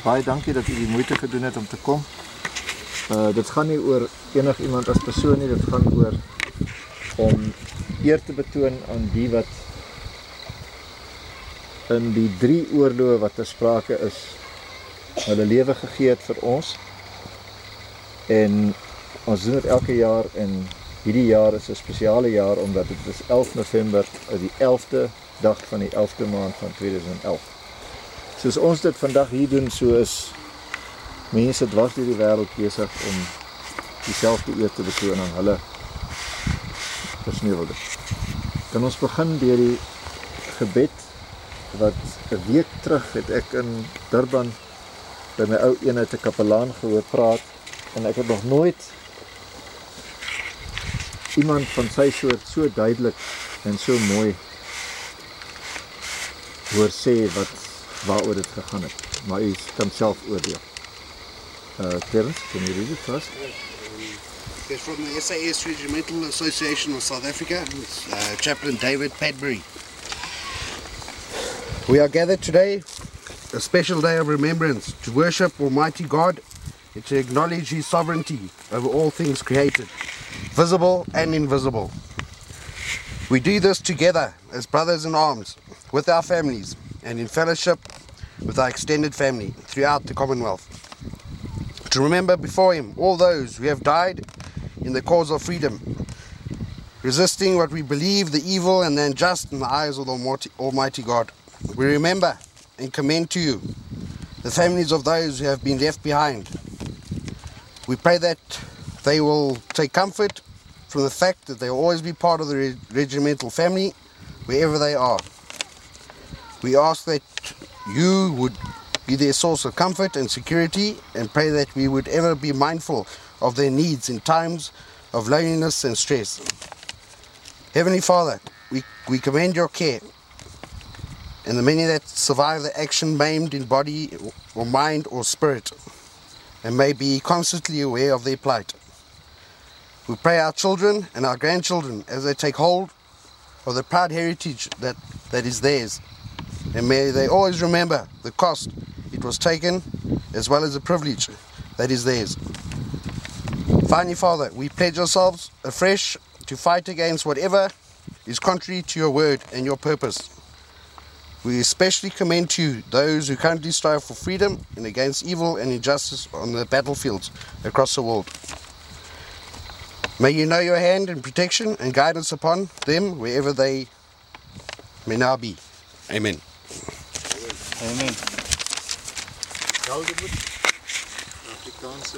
baie dankie dat u die moeite gedoen het om te kom. Dit gaan nie oor enig iemand as persoon nie, dit gaan oor om eer te betoon aan die wat in die 3 oorloë wat ter sprake is, hulle lewe gegee het vir ons. En ons doen dit elke jaar en hierdie jaar is 'n spesiale jaar omdat dit is 11 November, die 11de dag van die 11de maand van 2011. Soos ons dit vandag hier doen, so is mense dwars deur die wêreld besig om dieselfde eer te betoon aan hulle versneuweldes. Kan ons begin deur die gebed wat 'n week terug het ek in Durban by my ou eenheid 'n kapelaan gehoor praat en ek het nog nooit iemand van sy soort so duidelik en so mooi hoor sê waaroor dit gegaan het. Maar u kan self oordeel. Terence, can you read it first? It's from the SAS Regimental Association of South Africa. It's Chaplain David Padbury. We are gathered today, a special day of remembrance, to worship Almighty God and to acknowledge His sovereignty over all things created, visible and invisible. We do this together as brothers in arms, with our families, and in fellowship with our extended family throughout the Commonwealth. To remember before Him all those who have died in the cause of freedom, resisting what we believe the evil and the unjust in the eyes of the Almighty God. We remember and commend to you the families of those who have been left behind. We pray that they will take comfort from the fact that they will always be part of the regimental family wherever they are. We ask that you would be their source of comfort and security, and pray that we would ever be mindful of their needs in times of loneliness and stress. Heavenly Father, we commend your care and the many that survive the action maimed in body or mind or spirit, and may be constantly aware of their plight. We pray our children and our grandchildren as they take hold of the proud heritage that is theirs, and may they always remember the cost it was taken, as well as the privilege that is theirs. Finally, Father, we pledge ourselves afresh to fight against whatever is contrary to your word and your purpose. We especially commend to you those who currently strive for freedom and against evil and injustice on the battlefields across the world. May you know your hand and protection and guidance upon them wherever they may now be. Amen. Amen. Helderwood, Afrikaanse.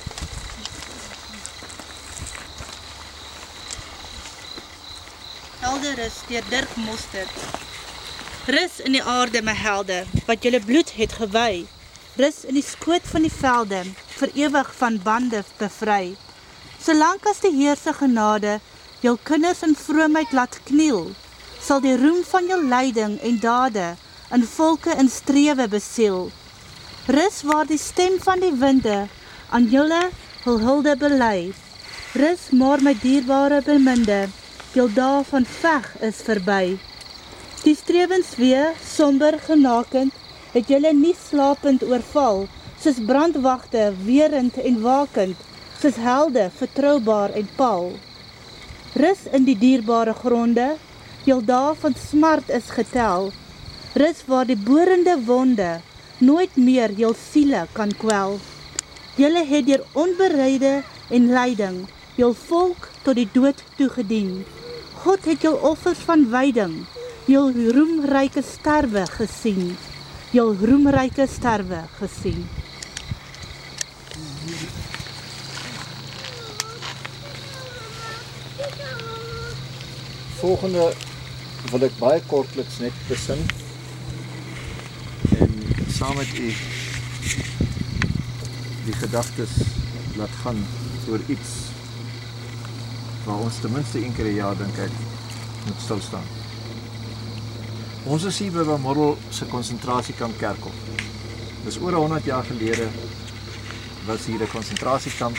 Helderus deur Dirk Mostert. Rus in die aarde, my helde, wat julle bloed het gewy. Rus in die skoot van die velde, vir ewig van bande bevry. Solank as die Heer se genade jul kinders in vroomheid laat kniel, sal die roem van jul lyding en dade in volke in strewe besiel. Rus waar die stem van die winde aan julle hul hulde bely. Rus maar my dierbare beminde, jul dae van veg is verby. Die strewenswee, somber genakend, het julle nie slapend oorval, soos brandwagte, weerend en wakend, soos helde, vertroubaar en paal. Rus in die dierbare gronde, jul dae van smart is getel. Rus waar die borende wonde nooit meer jul siele kan kwel. Julle het deur onbereide en lyding jul volk tot die dood toegedien. God het jul offers van wyding, jul roemryke sterwe gesien. Jul roemryke sterwe gesien. Volgende wil ek baie kortliks net besin en saam met u die gedagtes laat gaan oor iets waar ons ten minste een keer 'n jaar dink ek moet stilstaan. Ons is hier by Bamorrel se konsentrasiekamp Kerkhof. Dis oor 100 jaar gelede was hier 'n konsentrasiekamp.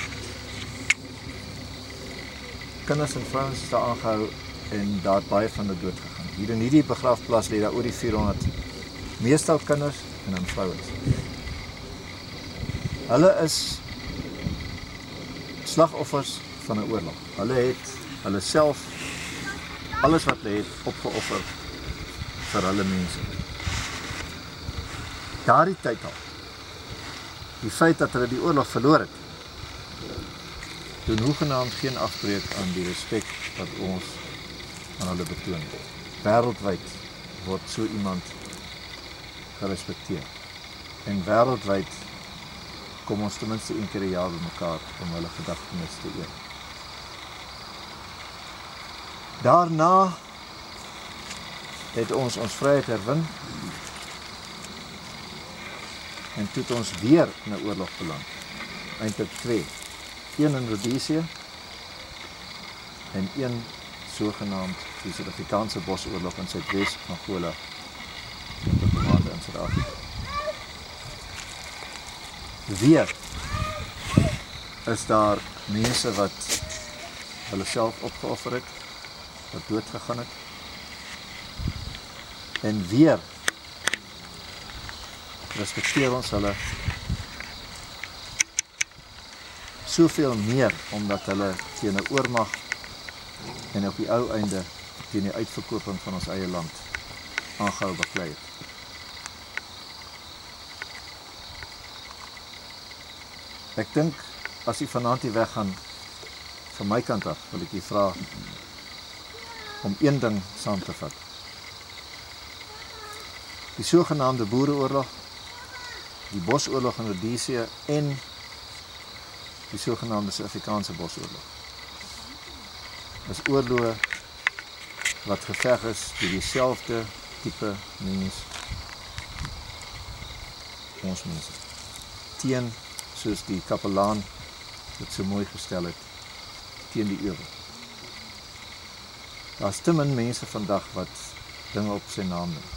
Kinders en vrouens is daar aangehou en daar het baie van hulle dood gegaan. Hier in hierdie begrafplaas lê daar oor die 400, meestal kinders en dan vrouens. Hulle is slagoffers van 'n oorlog. Hulle het hulle self alles wat hulle het opgeoffer vir hulle mense. Daardie tyd al, die feit dat hulle die oorlog verloor het, doen hoegenaamd geen afbreek aan die respek wat ons aan hulle betoon. Wêreldwyd word so iemand gerespekteer. En wêreldwyd kom ons ten minste een keer 'n jaar bymekaar om hulle gedagtenis te eer. Daarna het ons vryheid herwin en toe het ons weer in 'n oorlog beland. Eintlik 2. Een in Rhodesië en een sogenaamd die Suid-Afrikaanse Bosoorlog in Suidwes Angola tot mate in Suid-Afrika. Weer is daar mense wat hulle self opgeoffer het, wat dood gegaan het. En weer respekteer ons hulle soveel meer, omdat hulle teen 'n oormag en op die ou einde teen die uitverkoping van ons eie land aangehou beklei het. Ek dink, as u vanaand hier weggaan, van my kant af, wil ek u vra om een ding saam te vat. Die sogenaamde Boereoorlog, die Bosoorlog in Rhodesië en die sogenaamde Suid-Afrikaanse Bosoorlog. Is oorloë wat geveg is deur dieselfde tipe mens, ons mense. Teen, soos die kapelaan dit so mooi gestel het, teen die ewel. Daar is te min mense vandag wat dinge op sy naam neem.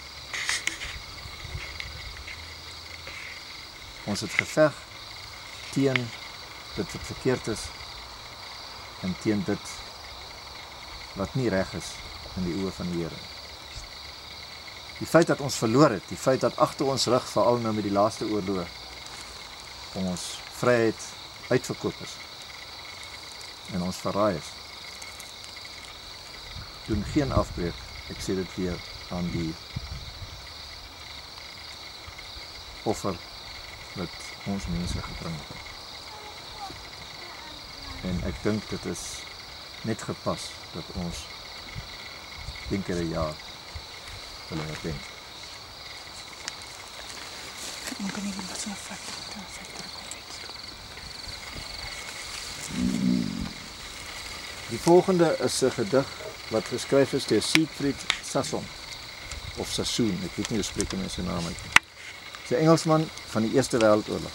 Ons het geveg teen dit wat verkeerd is en teen dit wat nie reg is in die oë van die Here. Die feit dat ons verloor het, die feit dat agter ons rug, veral nou met die laaste oorloë, ons vryheid uitverkoop is en ons verraai is, doen geen afbreek, ek sê dit weer, aan die offer wat ons mense gebring het. En ek dink dit is net gepas dat ons een keer 'n jaar hulle herdenk. Die volgende is 'n gedig wat geskryf is deur Siegfried Sassoon of Sassoon, ek weet nie hoe spreek mense sy naam uit nie. Sy Engelsman van die Eerste Wêreldoorlog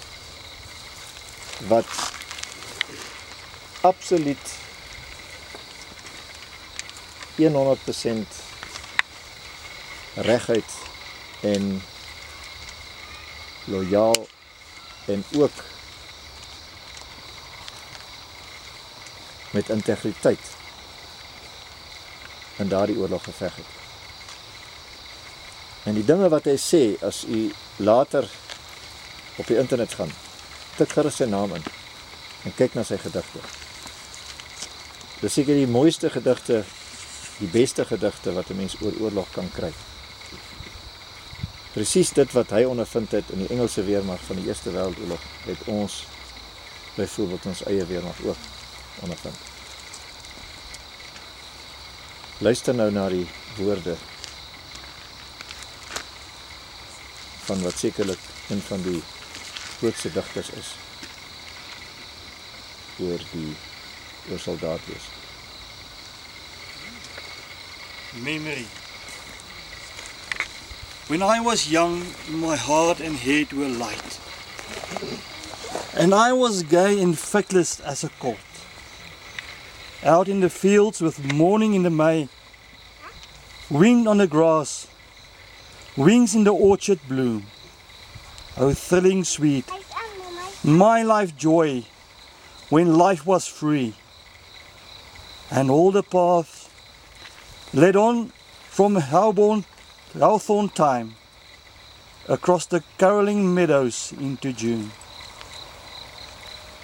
wat absoluut 100% regheid en loyaal en ook met integriteit in daardie oorlog geveg het. En die dinge wat hy sê, as u later op die internet gaan, tik gerus sy naam in en kyk na sy gedigte. Dis seker die mooiste gedigte, die beste gedigte wat 'n mens oor oorlog kan kry. Presies dit wat hy ondervind het in die Engelse weermag van die Eerste Wêreldoorlog, het ons byvoorbeeld ons eie weermag ook ondervind. Luister nou na die woorde van wat sekerlik een van die grootste digters is oor soldaat wees. Memory. When I was young, my heart and head were light, and I was gay and feckless as a colt. Out in the fields with morning in the May, wind on the grass, wings in the orchard bloom. Oh, thrilling sweet, my life joy, when life was free, and all the paths led on from Hawthorne time, across the caroling meadows into June.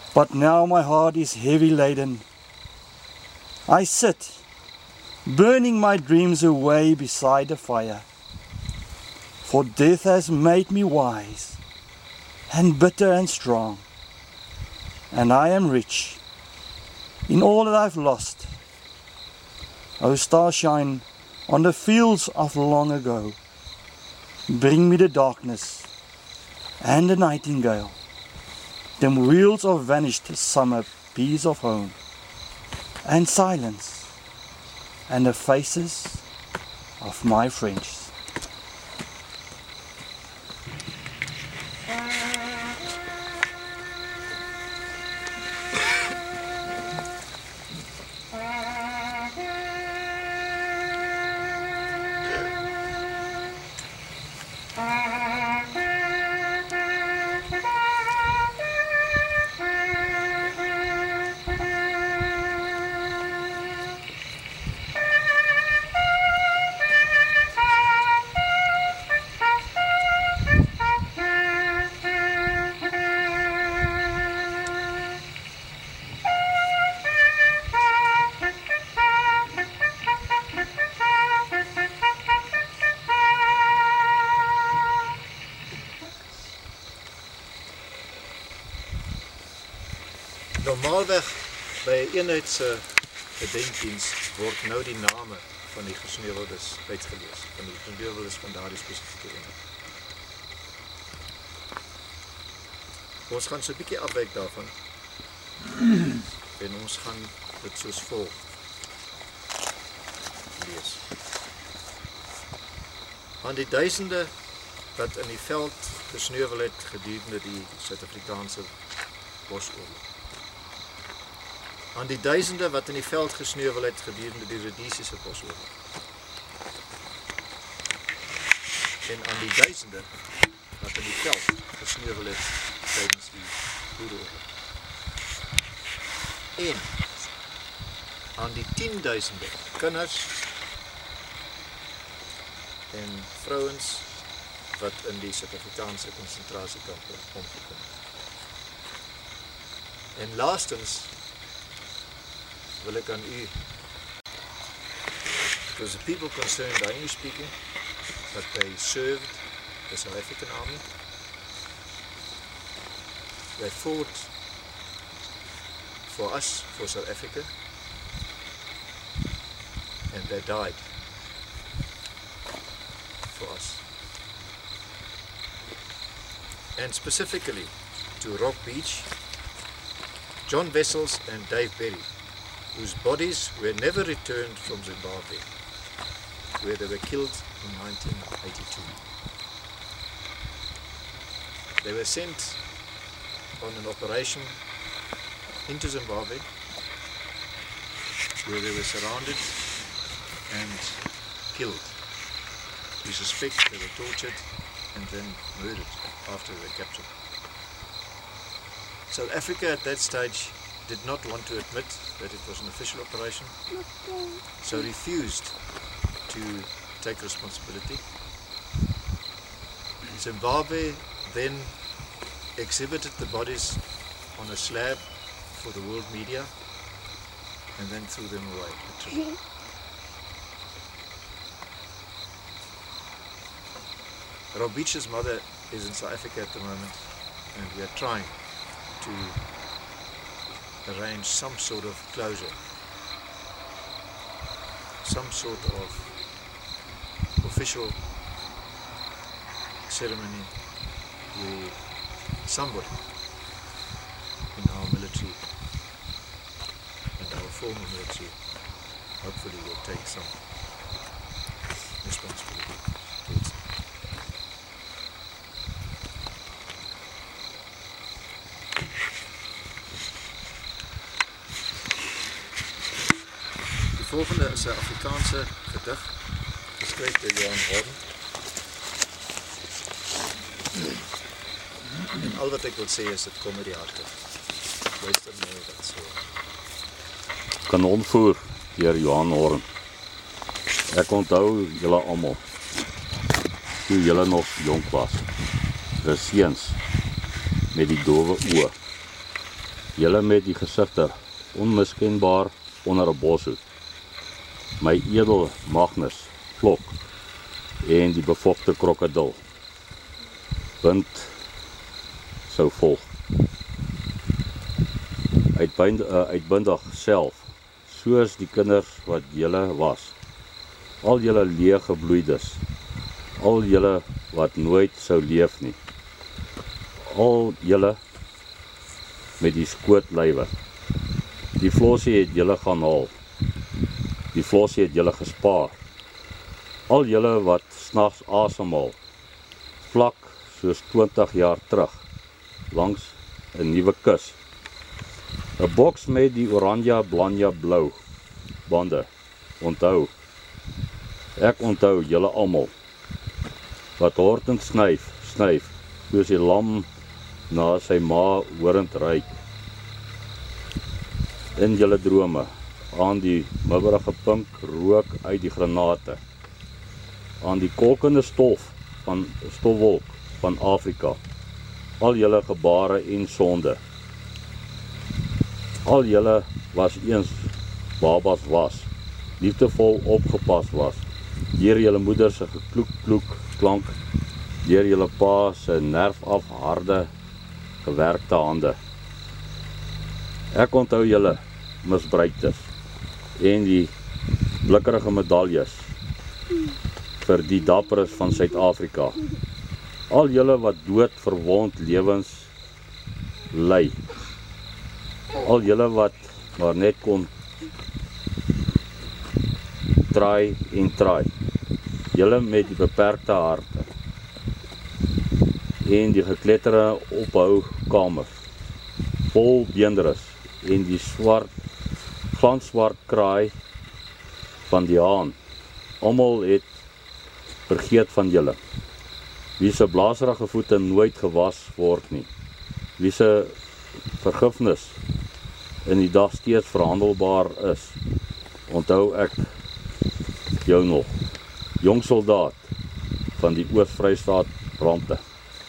But now my heart is heavy laden. I sit, burning my dreams away beside the fire. For death has made me wise, and bitter and strong. And I am rich in all that I've lost. O starshine on the fields of long ago, bring me the darkness and the nightingale, them wheels of vanished summer peace of home, and silence, and the faces of my friends. Normaalweg by 'n eenheidse gedenkdiens word nou die name van die gesneuweldes uitgelees, van die gesneuweldes van daardie spesifieke eenheid. Ons gaan so 'n bietjie afwyk daarvan en ons gaan dit soos volg lees. Aan die duisende wat in die veld gesneuwel het gedurende die Suid-Afrikaanse Bosoorlog. Aan die duisende wat in die veld gesneuwel het gedurende die Rhodesiese Bosoorlog. En aan die duisende wat in die veld gesneuwel het tydens die Boereoorlog. En aan die 10.000 kinders en vrouens wat in die Suid-Afrikaanse konsentrasiekampe omgekom het. En laastens wil ek aan u, because the people concerned are English speaking, but they served the South African Army. They fought for us, for South Africa, and they died for us. And specifically to Rock Beach, John Wessels and Dave Berry, whose bodies were never returned from Zimbabwe, where they were killed in 1982. They were sent on an operation into Zimbabwe, where they were surrounded and killed. We suspect they were tortured and then murdered after they were captured. South Africa at that stage did not want to admit that it was an official operation, so refused to take responsibility. Zimbabwe then exhibited the bodies on a slab for the world media and then threw them away, literally. Rob Beach's mother is in South Africa at the moment, and we are trying to arrange some sort of closure, some sort of official ceremony where somebody in our military and our former military hopefully will take some responsibility towards it. Die volgende is 'n Afrikaanse gedig geskryf deur Johan Horn. En al wat ek wil sê is dit kom uit die harte. Luister mooi wat so. Kanonvoer deur Johan Horn. Ek onthou julle almal toe julle nog jonk was. Seuns met die dowe oë. julle met die gesigte onmiskenbaar onder 'n boshoed, my edel Magnus, Vlok, en die befokte krokodil. Wind sou volg. Uitbundig self, soos die kinders wat julle was, al julle leeg gebloeides, al julle wat nooit sou leef nie, al julle met die skootlywe, die Flossie het julle gaan haal, die Flossie het julle gespaar, al julle wat s'nags asemhaal, vlak soos 20 jaar terug, langs 'n nuwe kus. 'n boks met die oranje, blanja, blou bande. Onthou, ek onthou julle almal, wat hortend snyf, soos die lam na sy ma horend ruik. In julle drome, aan die mibberige pink rook uit die granate, aan die kolkende stofwolk van Afrika, al julle gebare en sonde. Al julle was eens babas was, liefdevol opgepas was, deur julle moeder se gekloek klank, deur julle pa se nerf af harde gewerkte hande. Ek onthou julle misbruiktes en die blikkerige medaljes vir die dapperes van Suid-Afrika. Al julle wat dood verwond lewens ly. Al julle wat maar net kon try en try. Julle met die beperkte harte en die geklettere ophoukamers vol beenderes en die glanswart kraai van die haan. Almal het vergeet van julle. Wie se blaserige voete nooit gewas word nie. Wie se vergifnis in die dag steeds verhandelbaar is. Onthou ek jou nog, jong soldaat van die Oos-Vrystaat brande.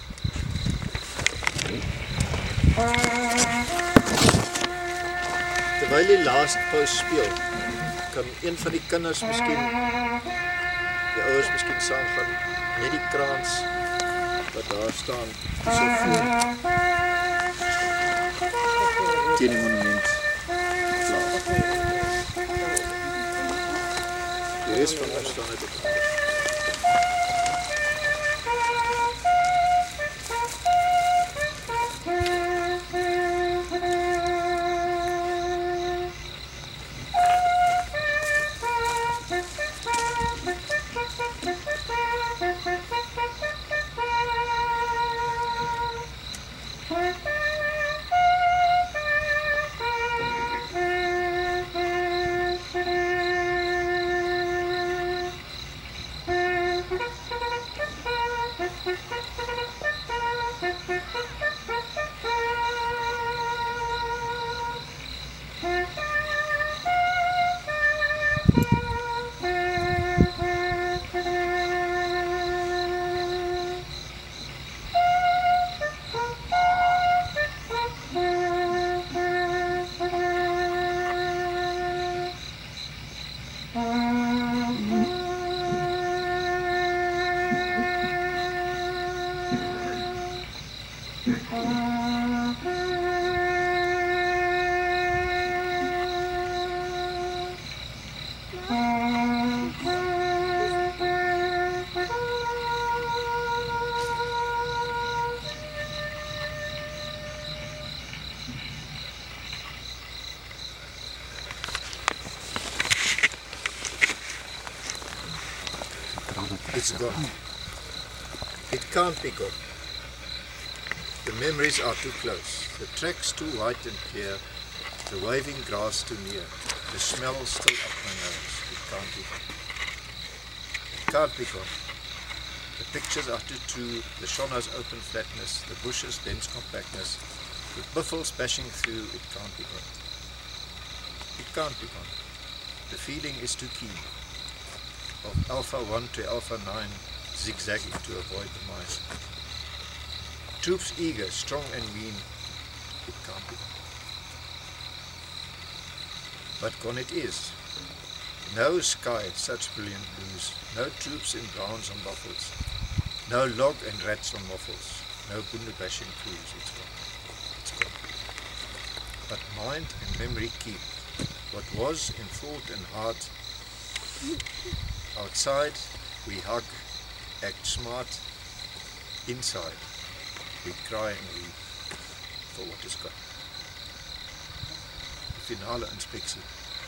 Terwyl die laaste pos speel, kan een van die kinders miskien, die ouers miskien saamgaan, net die kraans wat daar staan, so voor teen die monument plaas. Die rest van ons staan net op die ander. It's gone. It can't be gone. The memories are too close. The tracks too white and clear. The waving grass too near. The smell still up my nose. It can't be gone. It can't be gone. The pictures are too true. The Shonna's open flatness. The bushes' dense compactness. The buffalo splashing through. It can't be gone. It can't be gone. The feeling is too keen. Of Alpha 1 to Alpha 9, zigzagging to avoid the mice. Troops eager, strong and mean, it can't be gone. but gone it is. No sky such brilliant blues, no troops in browns and buffles, no log and rats on waffles, no boonder bashing crews. It's gone. It's gone. But mind and memory keep what was in thought and heart. Outside we hug, act smart. Inside we cry and weep for what is gone. Die finale inspeksie.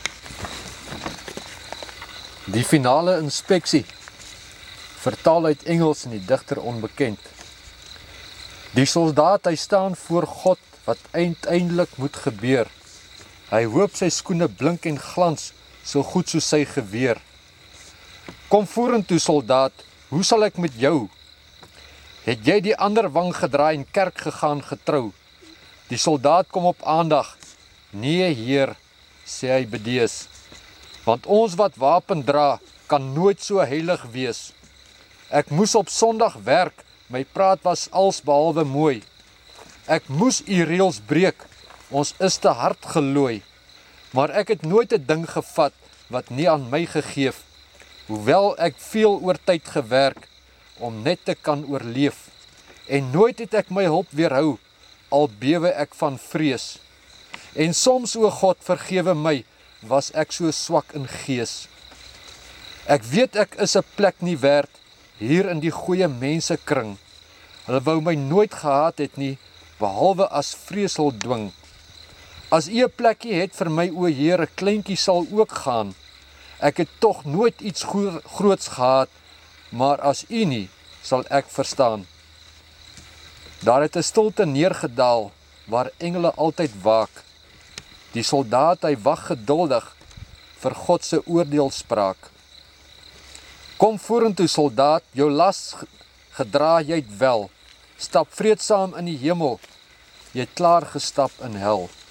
Die finale inspeksie, vertaal uit Engels in die digter Onbekend. Die soldaat, hy staan voor God, wat uiteindelik moet gebeur. Hy hoop sy skoene blink en glans, so goed soos sy geweer. Kom vorentoe soldaat, hoe sal ek met jou? Het jy die ander wang gedraai en kerk gegaan getrou? Die soldaat kom op aandag, nee heer, sê hy bedees. Want ons wat wapen dra, kan nooit so heilig wees. Ek moes op Sondag werk, my praat was alsbehalwe mooi. Ek moes u reëls breek, ons is te hard gelooi. Maar ek het nooit 'n ding gevat, wat nie aan my gegeef, hoewel ek veel oor tyd gewerk, om net te kan oorleef. En nooit het ek my hulp weerhou, al bewe ek van vrees. En soms, o God, vergewe my, was ek so swak in gees. Ek weet ek is 'n plek nie werd, hier in die goeie mense kring. Hulle wou my nooit gehaat het nie, behalwe as vreesel dwing. As u 'n plekkie het vir my, o Heer, 'n kleintjie sal ook gaan. Ek het tog nooit iets groots gehad, maar as u nie, sal ek verstaan. Daar het 'n stilte neergedaal, waar engele altyd waak. Die soldaat, hy wag geduldig vir God se oordeelspraak. Kom vorentoe soldaat, jou las gedra jy het wel. Stap vreedsaam in die hemel, jy het klaar gestap in hel.